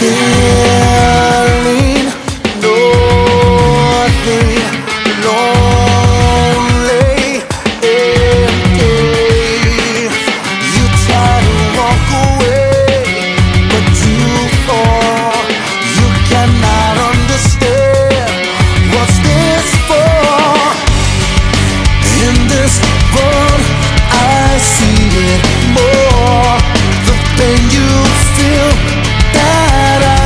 feeling nothing, lonely, empty. You try to walk away, but too far. You cannot understand what's this for. In this world, I see it more. The pain you feel that I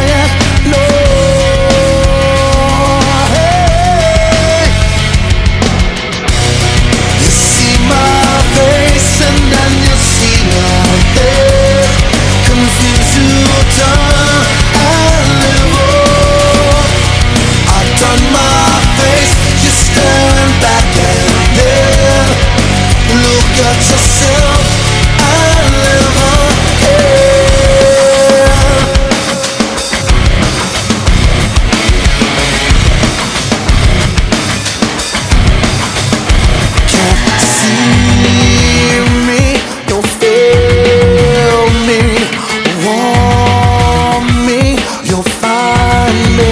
ignore. Hey. You see my face and then you see nothing. Confused to turn and live on. I turn my face, you stand back and then look at yourself and live again. Can't see me, don't feel me, want me, you'll find me.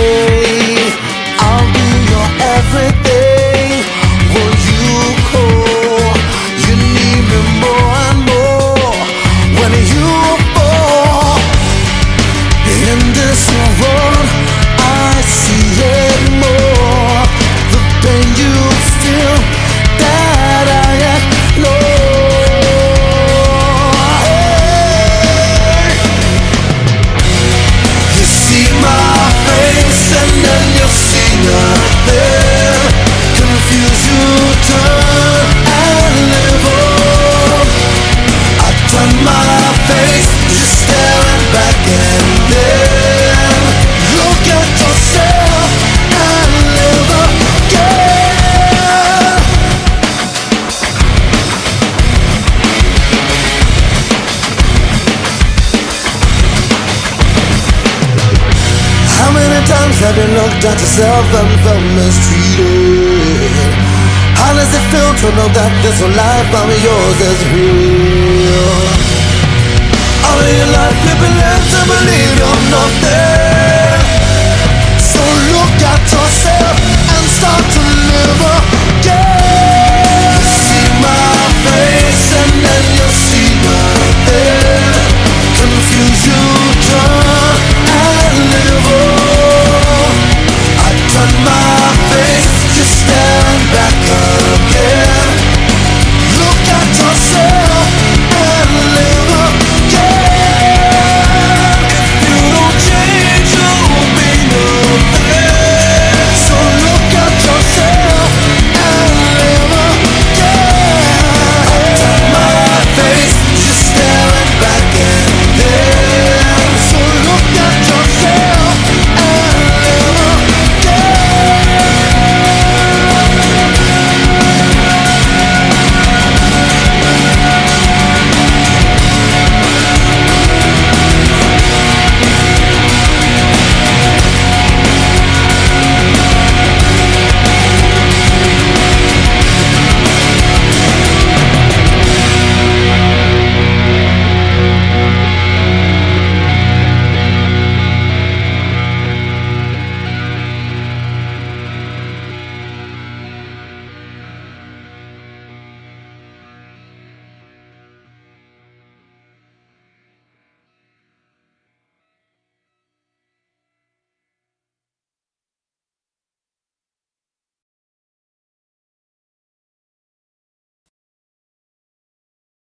I'll be your everything. Will you call? You need me more and more when you fall. In this world, I see it more. The pain you feel that I ignore. Hey. You see my face and then you see nothing. Confused, you turn and live on. I turn my face, just staring back and then look at yourself and live again. How many times have you looked at yourself and felt mistreated? How does it feel to know that this whole life of yours is real? All of your life you've been